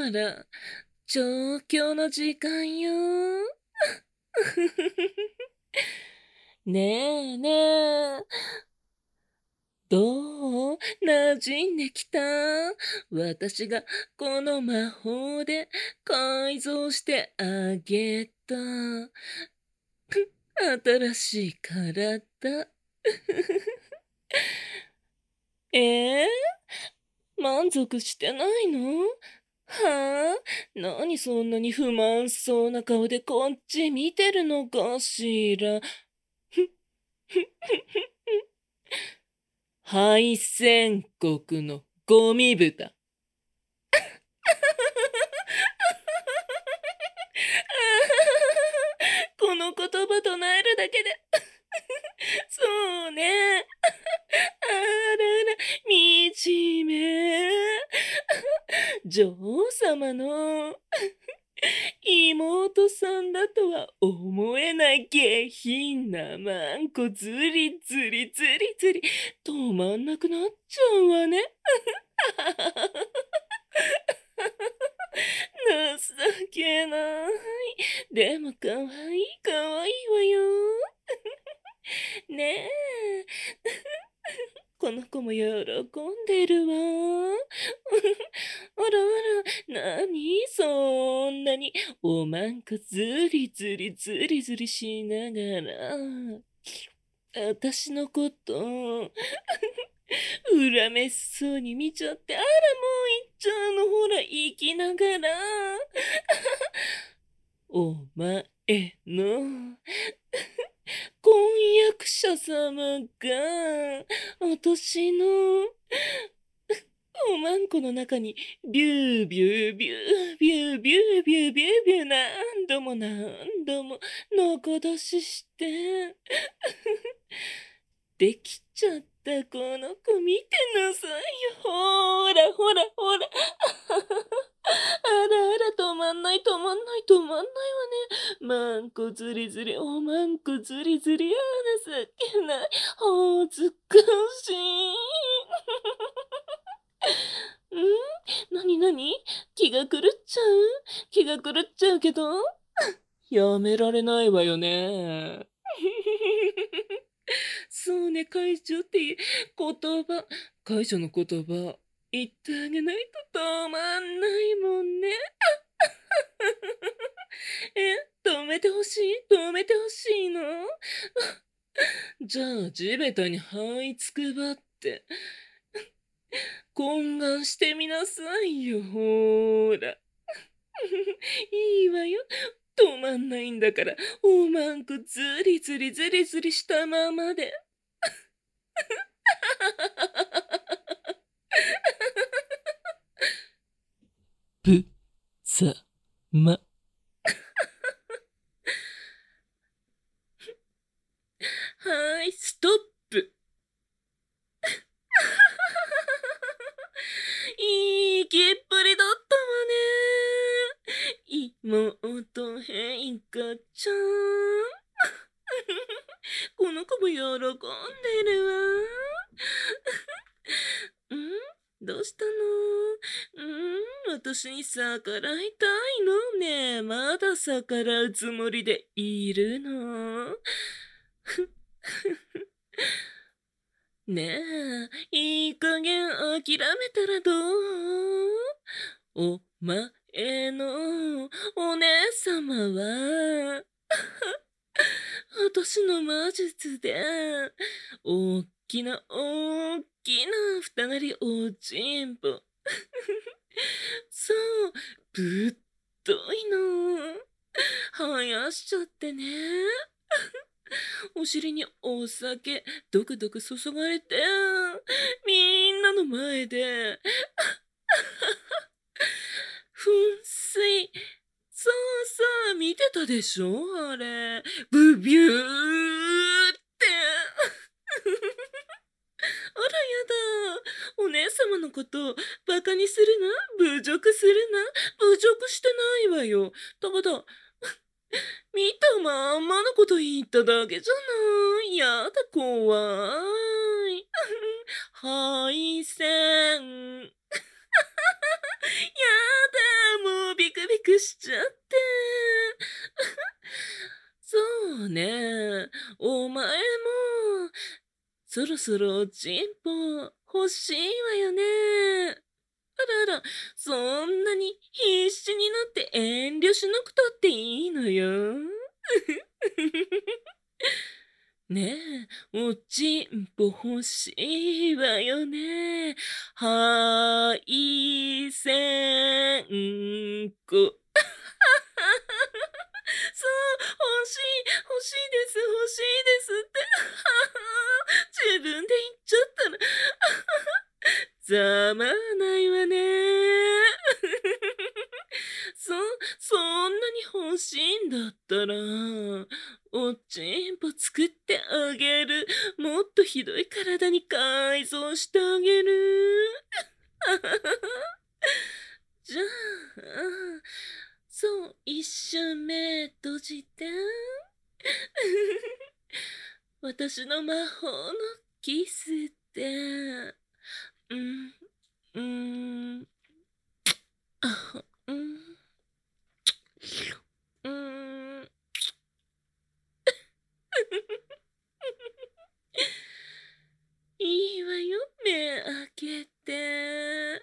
ら、調教の時間よ。ねえねえ、どう馴染んできた？私がこの魔法で改造してあげた。新しい体。えー、満足してないの？はあ、何そんなに不満そうな顔でこっち見てるのかしら。敗戦国のゴミ豚。この言葉唱えるだけでそうね。あらら、惨め。女王様の妹さんだとは思えない下品なマンコズリズリズリズリ止まんなくなっちゃうわね。情けない。でもかわいいかわいいわよ。ねえ。この子も喜んでるわ。あらあら、なにそんなにおまんこずりずりずりずりしながら、私のこと、恨めしそうに見ちゃって、あらもう行っちゃうの、ほら、行きながら。お前の婚約者様が、私のおまんこの中にビュービュービュービュービュービュービュービュー何度も何度も中出ししてできちゃったこの子見てなさいよ。ほらほらほら。あらあら止まんない止まんない止まんないわね。まんこずりずりおまんこずりずりやなさけない恥ずかしい。なになに気が狂っちゃう気が狂っちゃうけどやめられないわよね。そうね、解除って言葉、解除の言葉、言ってあげないと止まんないもんね。止めてほしい止めてほしいのじゃあ、地べたに這いつくばって、懇願してみなさいよ、ほーら。いいわよ。止まんないんだから、おまんこずりずりずりずりしたままで。ぶ、さ、ま。はい、ストップ。いいきっぷりだったわね。妹変化ちゃん。この子も喜んでるわ。どうしたの？私に逆らいたいのね。まだ逆らうつもりでいるの？ねえ、いい加減諦めたらどう？お前のお姉様は、私の魔術で、おっきなおっきな二なりおちんぽ。そう、ぶっといの。生やしちゃってね。お尻にお酒、ドクドク注がれて、みんなの前で、噴水。そうそう、見てたでしょあれ。ブビューって。あらやだ。お姉様のことバカにするな。侮辱するな。侮辱してないわよ。ただ、見たまんまのこと言っただけじゃない。やだ、怖い。敗戦。やだ、 くしちゃって。そうね。お前も、そろそろおちんぽ欲しいわよね。あらあら、そんなに必死になって遠慮しなくたっていいのよ。ねえ、おちんぽ欲しいわよね。はいせんこ。そう、欲しいです、欲しいですって。自分で言っちゃったら、ざまあないわね。そ、そんなに欲しいんだったら、おちんぽ作ってあげる。もっとひどい体に改造してあげる。じゃあ、そう、一瞬目閉じて。私の魔法のキスって、うん、うん、あ、うん、うん。いいわよ、目開けて。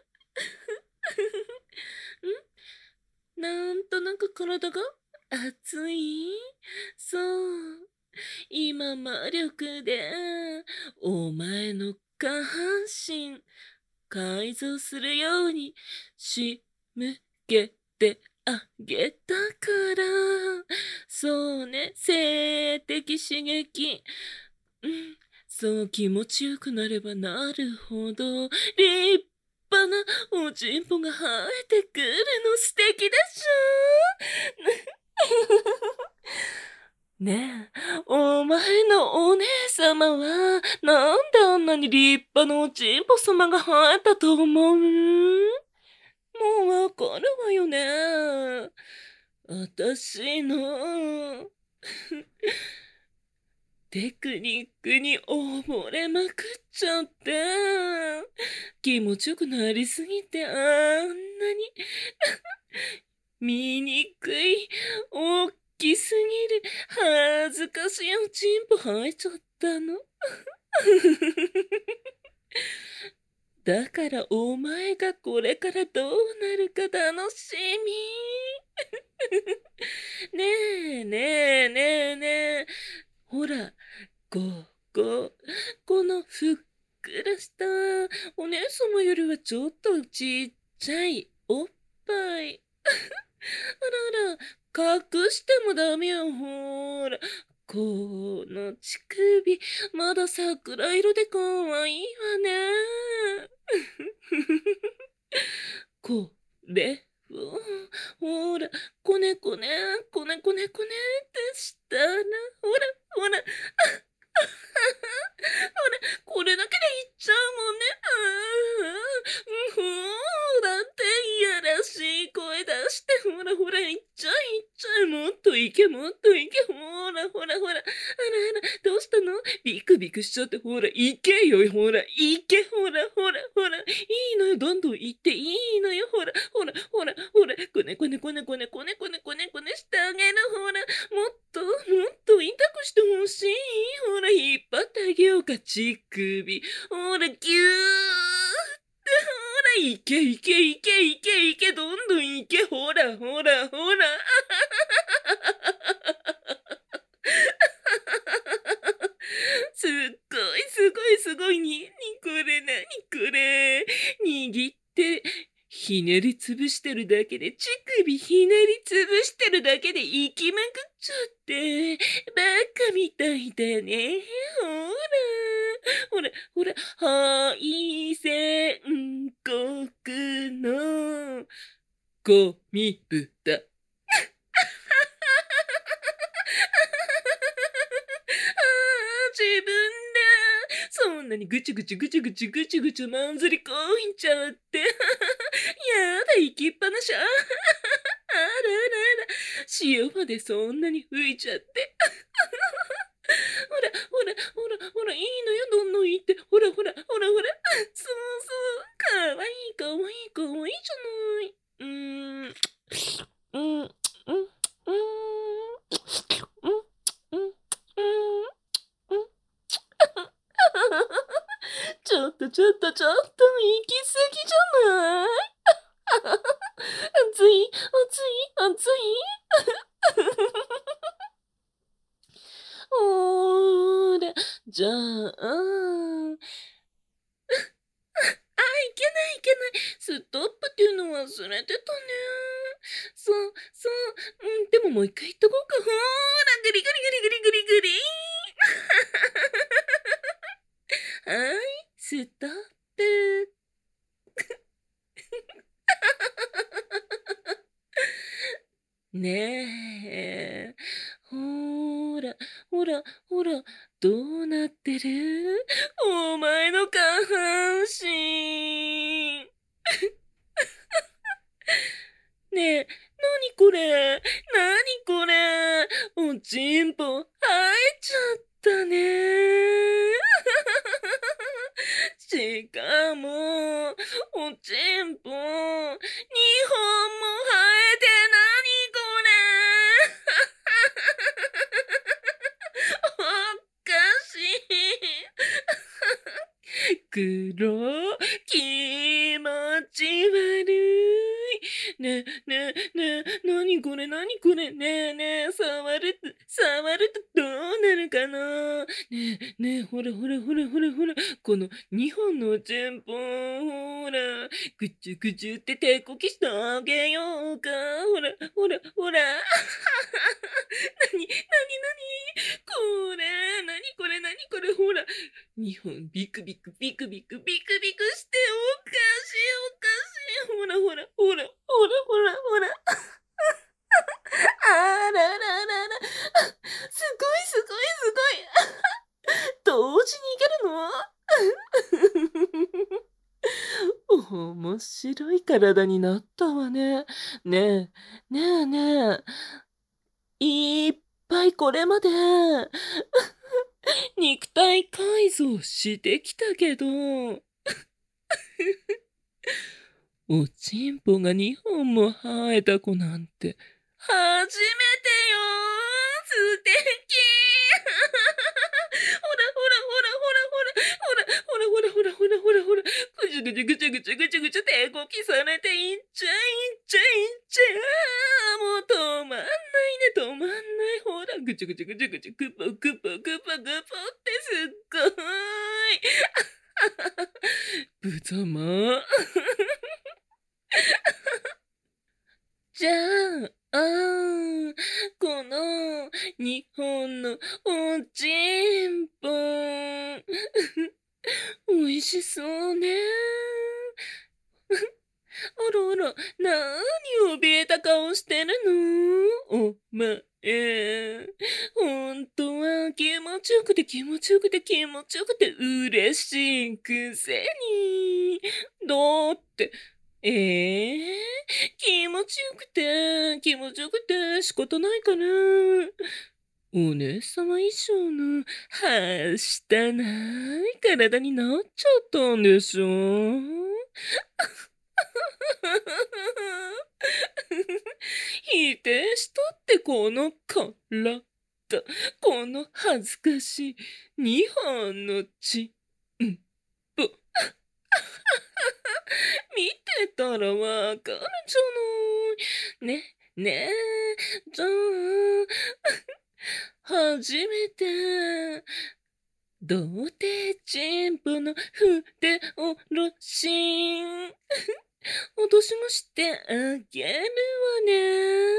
なんとなく体が熱い。そう。今魔力で、お前の下半身、改造するように仕向けてあげたから。そうね、性的刺激。うん、そう気持ちよくなればなるほど、立派なおちんぽが生えてくるの素敵でしょ。ねえ、お前のお姉様は、なんであんなに立派なおちんぽ様が生えたと思う？もうわかるわよね。私のテクニックに溺れまくっちゃって、気持ちよくなりすぎてあんなに醜い、大きすぎる、恥ずかしいおちんぽ生えちゃったの。だからお前がこれからどうなるか楽しみ。ねえねえねえねえ。ほら、ここ、このふっくらしたお姉様よりはちょっとちっちゃいおっぱい。あらあら、隠してもダメよ、ほら。この乳首、まだ桜色でかわいいわね。これを、ほら、こねこね、こねこねこねってしたら、ほら、ほら、これだけでいっちゃうもんね。だっていやらしい声出して、ほらほら、いっちゃい、いっちゃい、もっといけ、もっといけ、ほらほらほら、あらあら、どうしたの？ビクビクしちゃって、ほら、いけよ、ほら、いけ、ほらほらほら、いいのよ、どんどん行っていいのよ、ほら、ほら、ほら、ほら、こねこねこねこねこねこねこねこねしてあげる、ほら、もっと、もっと痛くしてほしい。ほら、引っ張ってあげようか、乳首。ほら、ぎゅーって、ほら、いけいけいけいけいけ、どんどんいけ、ほら、ほら、ほら。すっごいすごいすごいに、これなにこれ。握って、ひねりつぶしてるだけで、乳首ひねりつぶしてるだけで行きまくっちゃって、バカみたいだね。ほら、ほら、ほら、敗戦国のゴミ豚。自分で、そんなにぐちゅぐちゅぐちゅぐちゅぐちゅぐちゅまんずりこいんちゃって。やだ、行きっぱなし。あらあらあら。塩までそんなに吹いちゃって。ほら、ほら、ほら、ほら、いいのよ、どんどん行って。ほら、ほら、ほら、ほら。そうそう。かわいい、かわいい、かわいいじゃない。 うん、うん、うん、うん、うん、うん、ちょっと、ちょっと、ちょっと、行き過ぎじゃない？暑い、暑い、暑い。ほーら、じゃあ、いけないいけない。ストップっていうの忘れてたね。そう、そう。うん、でももう一回言っとこうか。ほーら、グリグリグリグリグリグリ。はーい、ストップ。ねえ。ほーら、ほら、ほら、どうなってる？お前の下半身。ねえ、なにこれ？なにこれ？おちんぽ、生えちゃったね。しかも、おちんぽ、2本も生えてなにこれ？おかしい。黒、気持ち悪い。ねえ、ねえ、ねえ、なにこれなにこれ？ねえねえ、触るとどうなるかな？ねえ、ねえ、ほらほらほらほらほら、この2本のおちんぽ、ほら、ぐちゅぐちゅって手こきしてあげようか。ほら、ほら、ほら。なにこれ？なにこれなにこれ？ほら、2本ビクビクビクビクビクビクしておかしいおかしい。ほらほらほらほらほらほら。あらららら。すごいすごいすごい。同時にいけるの？面白い体になったわね。ねえ、ねえねえ。いっぱいこれまで肉体改造してきたけど、おちんぽが2本も生えた子なんて、初めてよ。素敵。ほらほらほらほらほらほらほらほらほら、ぐちゅぐちゅぐちゅぐちゅぐちゅぐちゅ手こきされていっちゃいっちゃいっちゃ。もう止まんないね、止まんない。ほら、ぐちゅぐちゅぐちゅぐちゅ、ぐぽぐぽぐぽぐぽってすっごい。ぶざま。じゃこの2本のおちんぽ。美味しそうね。あらあら、なに怯えた顔してるの？お前。ほんとは気持ちよくて気持ちよくて気持ちよくて嬉しいくせに。だって、気持ちよくて気持ちよくて仕方ないから。お姉様以上のはしたない体になっちゃったんでしょ？否定したってこの体、この恥ずかしい2本の血、んぽ。見てたらわかるじゃない。ね、ねえ、じゃあ、初めて、童貞チンポの筆下ろし。私もしてあげるわね。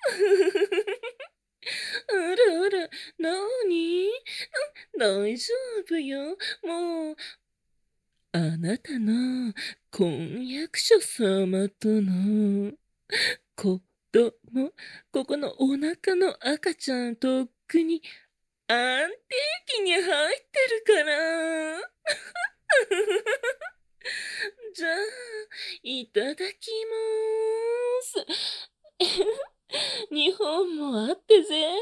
あらあら、なに？大丈夫よ。もう、あなたの婚約者様との子供、ここのお腹の赤ちゃんとっくに安定期に入ってるから。じゃあ、いただきます。2本もあって贅沢ね。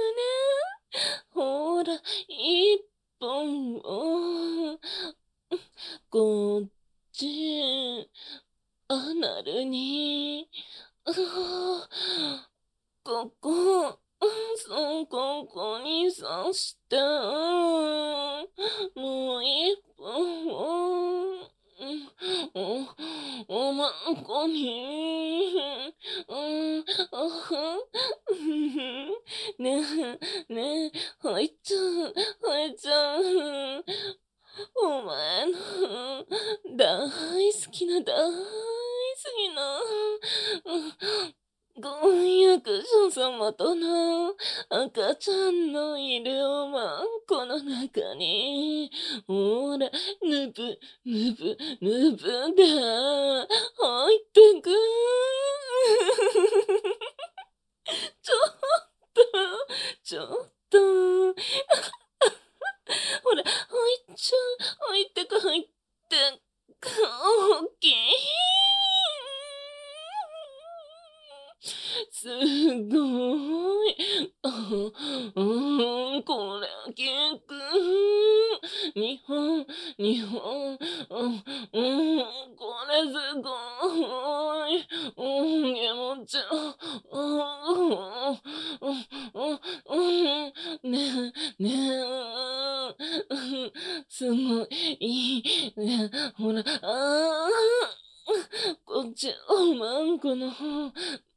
ほら、1本を、こっち、アナルにうわここ、そう、ここに刺した。もう一本を、おまんこに、ねえ、ねえ、入っちゃう。お前の大好きな婚約者様との赤ちゃんのいるおまんこの中に、ほら、ぬぶが入ってく。ちょっと、ちょっと、ほら、入ってく、おっきい。すごい。これ聞く。日本、日本、これすごい。気持ち、ねすごい、いい、ね、ほら、こっち、おまんこの方、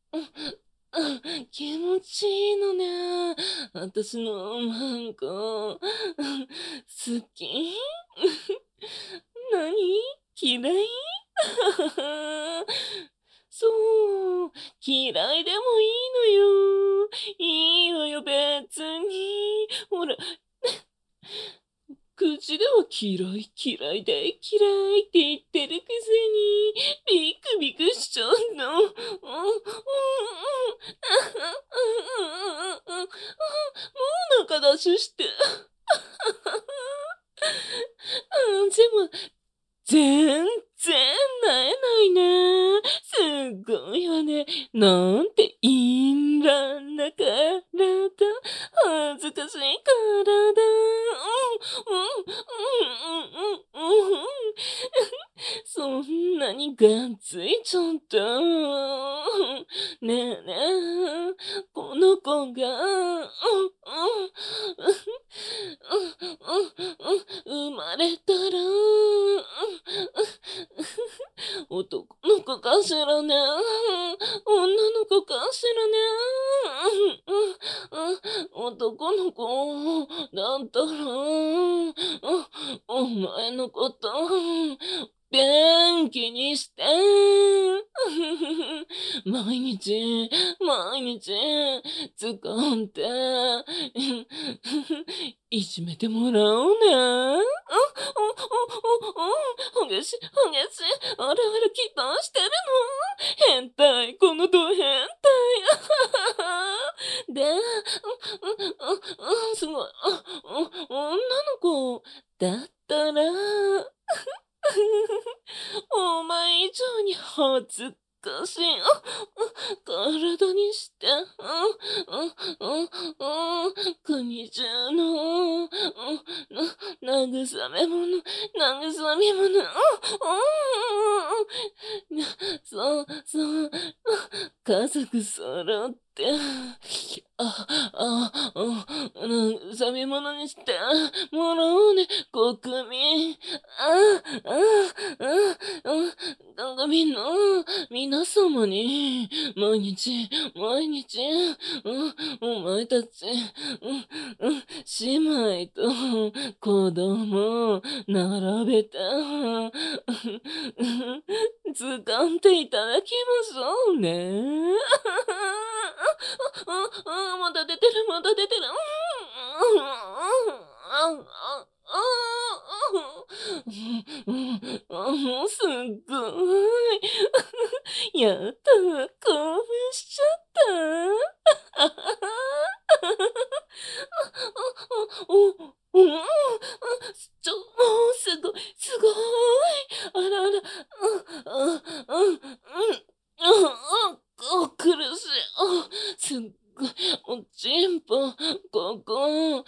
気持ちいいのね。私のおまんこ。好き何嫌いそう、嫌いでもいいのよ。いいわよ、別に。ほら、口では嫌いって言ってるくせに、ビクビクしちゃうの。もう中出しして。でも、全然なえないね。すっごいわね。なんて淫乱な体。恥ずかしい体。そんなにがっついちゃった。ねえねえ、この子が、生まれたら、男の子かしらね。女の子かしらね。男の子だったら、お前のこと、元気にして。毎日、使って、いじめてもらおうね。激しい。あら期待してるの。変態、このド変態。で、すごい。女の子だったら、お前以上に恥ずかしい。体にして、国中の、慰めもの、そう、家族揃って、慰め物にしてもらおうね、国民。国民の皆様に、毎日、お前たち、姉妹と子供並べて、使っていただきましょうね。まだ出てる。すっごい。やった、興奮しちゃった。もうすごい。あら、苦しい。すっごい。おちんぽ、ここ、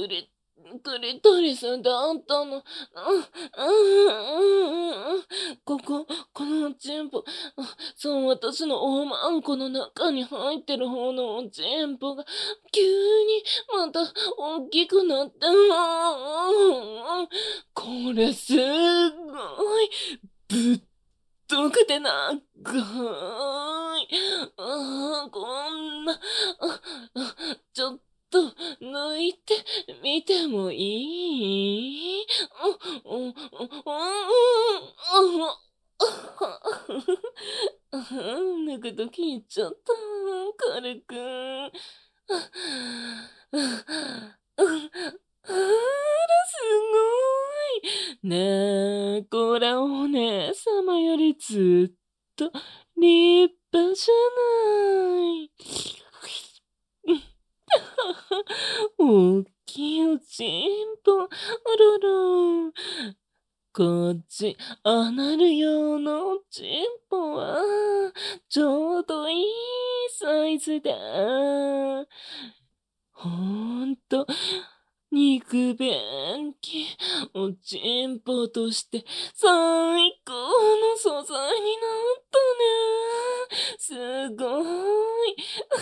クリトリスだったの。ここのチンポ、そう、私のおまんこの中に入ってる方のチンポが、急にまた大きくなって、これすっごい、ぶっとくて長い。こんな、ちょっと抜いてみてもいい？抜くとき言っちゃった。軽く。あら、すごい。ねえ、これお姉様よりずっと立派じゃない。おっきいおちんぽ、あらら。こっち、あなる用のちんぽは、ちょうどいいサイズだ。ほんと、肉便器、おちんぽとして最高の素材になったね。すごい。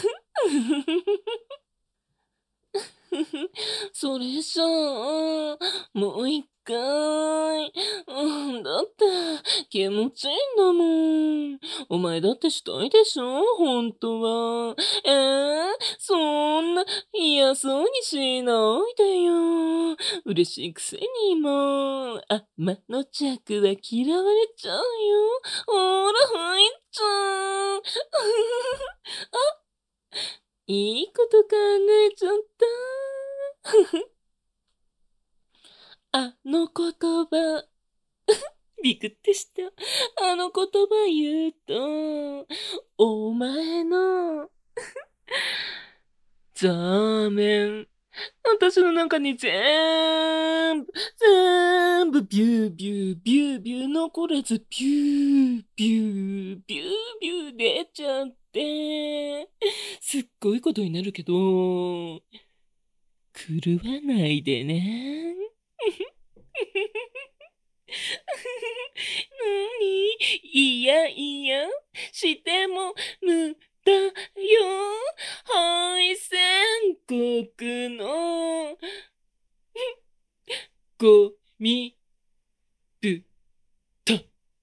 それじゃあ、もう一回。だって、気持ちいいんだもん。お前だってしたいでしょ本当は。そんな嫌そうにしないでよ。嬉しいくせにも天の弱は嫌われちゃうよ。ほら、入っちゃう。いいこと考えちゃった。あの言葉。びくってした。あの言葉言うと、お前の、ザーメン。私の中に全部、ビュービュー、ビュービュー残らず、ビュービュー、ビュービュー出ちゃって、すっごいことになるけど、狂わないでね。いやいや、しても無駄よ。敗戦国のゴミぶた。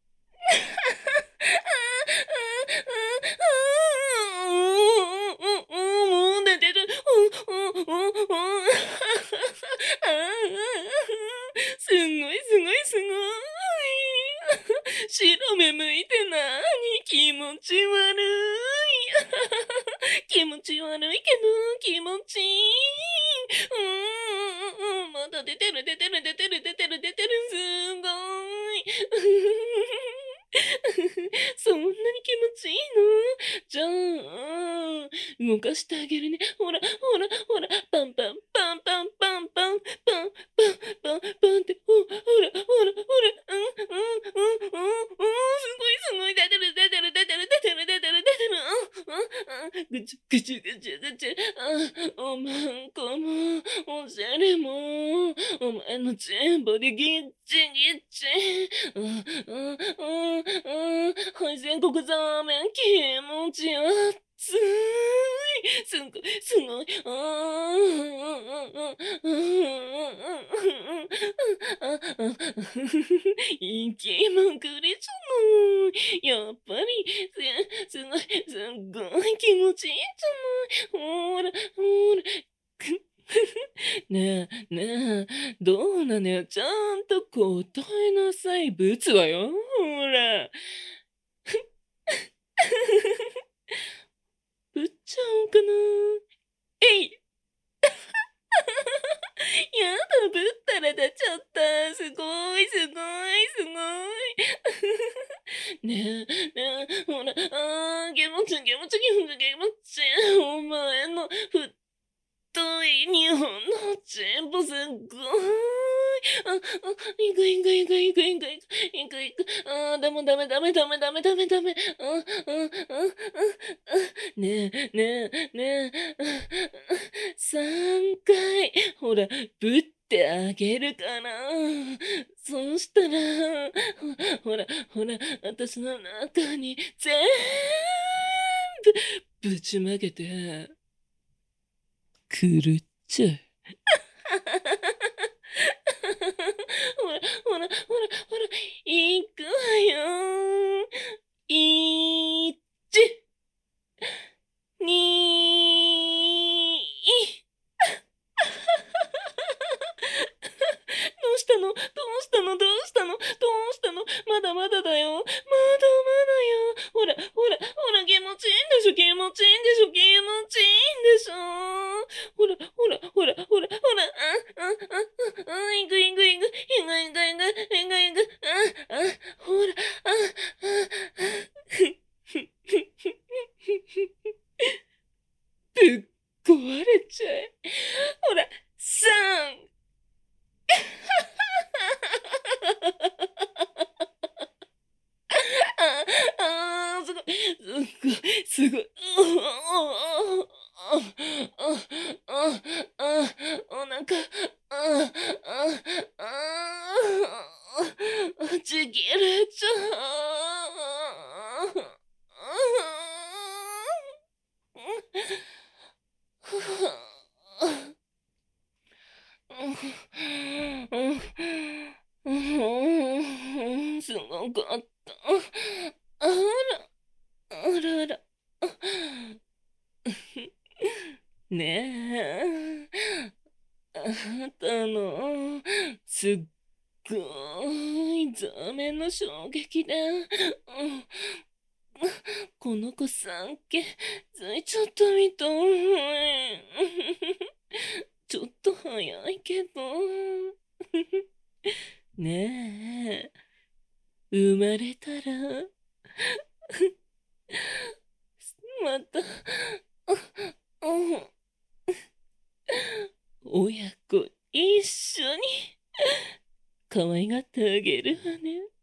もう出てる。すごいすごいすごい。白目向いてなに気持ち悪い。気持ち悪いけど気持ちいい。まだ出てる出てる出てる出てる出てる。すごい。そんなに気持ちいいの？じゃあ、動かしてあげるね。ほら、ほら、ほら、パンパン、パンパン、パンパン、パン、パン、パン、パンって、ほら、ほら、ほら、すごい、すごい、出てる、出てる、出てる、出てる、出てる、出てる、ぐちゅ、ぐちゅ、ぐちゅ、ぐちゅ、おまんこも、おしゃれも、お前の全部でぎっちぎっち。配全国ザーメン気持ち熱い。すごい、すごい。息もくれちゃない。やっぱり、すごい、すごい気持ちいいじゃない。ほら、ほら。ねえ、ねえ、どうなのよ。ちゃんと答えなさい。ぶつわよ。ほら。ぶっちゃおうかな。えい。やだ、ぶったら出ちゃった。すごい、すごい、すごい。ねえ、ねえ、ほら、気持ち、気持ち、気持ち、気持ち。お前の太い日本の全部すっごい。行く行く行く行く行く行く行く。でもダメダメダメダメダメダメ。ねえねえねえ。3回。ほら、ぶってあげるから。そうしたら、ほら、ほら、 ら、私の中に全部ぶちまけて、狂っちゃう。ほら、ほら、ほら、ほら、行くわよ。1、2、どうしたのどうしたのどうしたのどうしたのまだまだだよ。まだまだよ。ほら、ほら、ほら、気持ちいいんでしょ気持ちいいんでしょ気持ちいいんでしょほら、ほら、ほら、ほら、ほら、いくいくいく、いくいく、いくいく、いくいく、ほら、ぶっ壊れちゃえ。ほら、3、すごい、すごい、お腹、ちぎれちゃう。すごかった。あら、あらあら。ねえ、あなたの、すっごい座面の衝撃で、この子産気づいちゃったみたい。ちょっと早いけど。ねえ、生まれたら、また、親子一緒に可愛がってあげるわね。